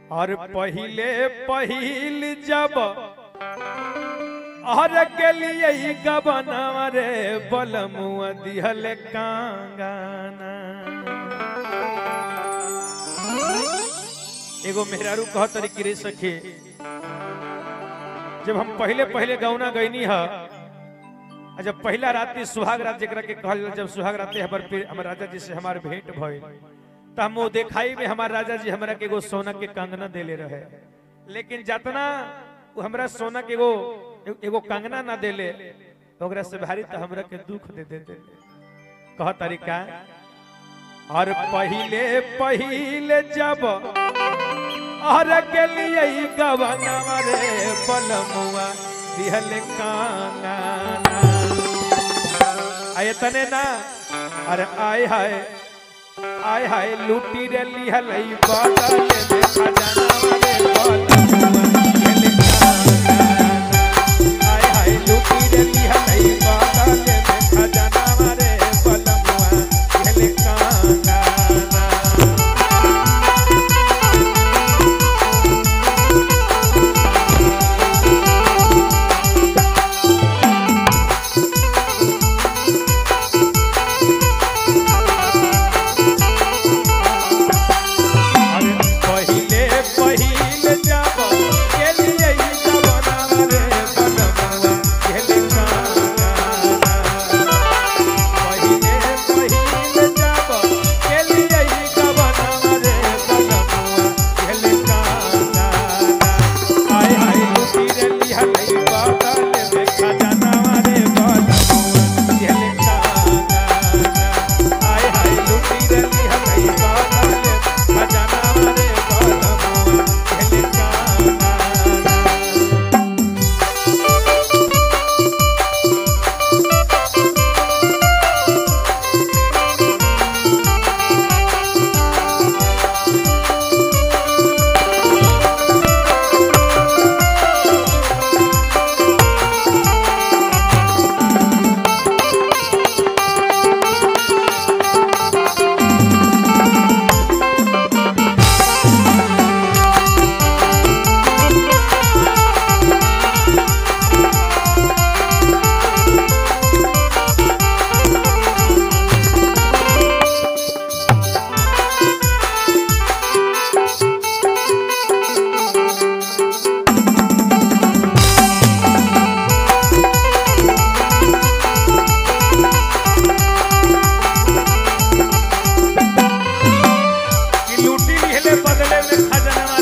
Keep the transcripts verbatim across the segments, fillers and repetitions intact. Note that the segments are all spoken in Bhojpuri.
और पहिले पहिल जब और के लिए गबनवा रे बलमुआ दिहल कांगाना। एगो मेहरारू कह तरीके रे सखी, जब हम पहले पहले गौना गईनी है, जब पहला रात सुहाग रात जरा के कहल, जब सुहाग रात हमारे हमार राजा जी से हमार भेंट भइल तो हम वो देखाई में हमार राजा जी हमरा के एगो सोना के कंगना देले रहे, लेकिन जितना वो हमरा सोना के एगो एगो कंगना ना देले ओकरा से भारी तो हमरा के दुख दे देते। कह तरीका और पहले पहले जब और के लिए गवनवा रे बलमुआ दिहल कांगाना। आए तने ना अरे आए हाय आए हाय लूटी रे लिहल बादल में खजाना रे बलमुआ दिहल कांगाना। आए हाय लूटी रे लिहल बादल में खजाना रे बलमुआ दिहल कांगाना।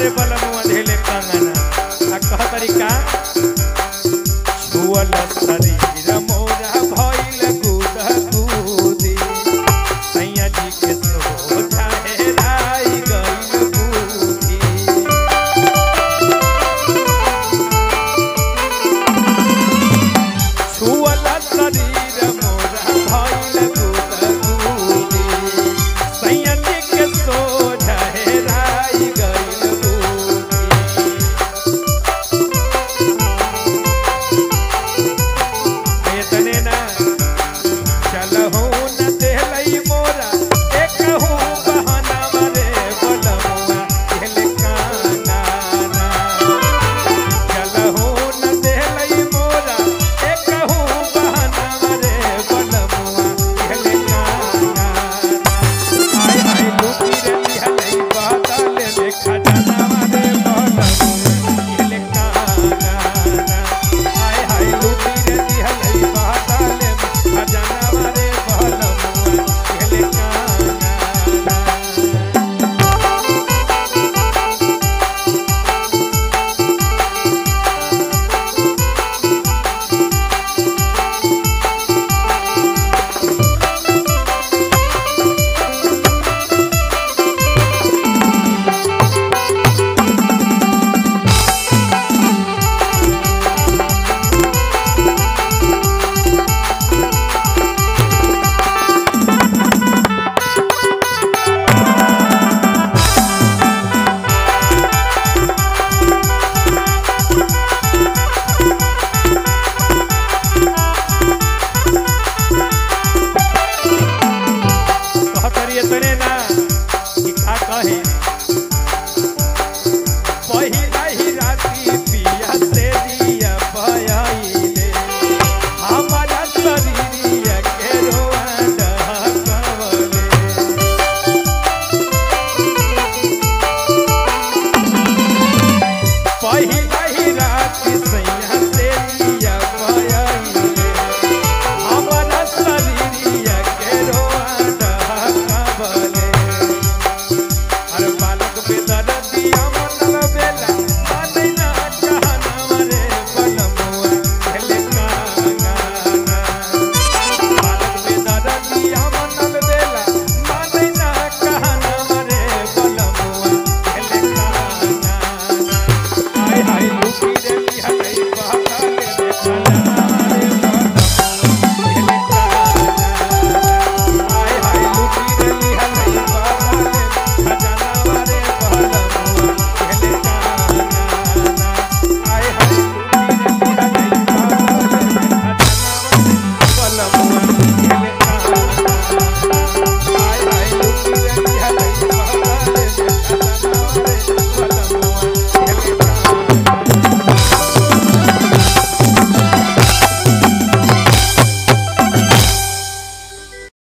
छुअल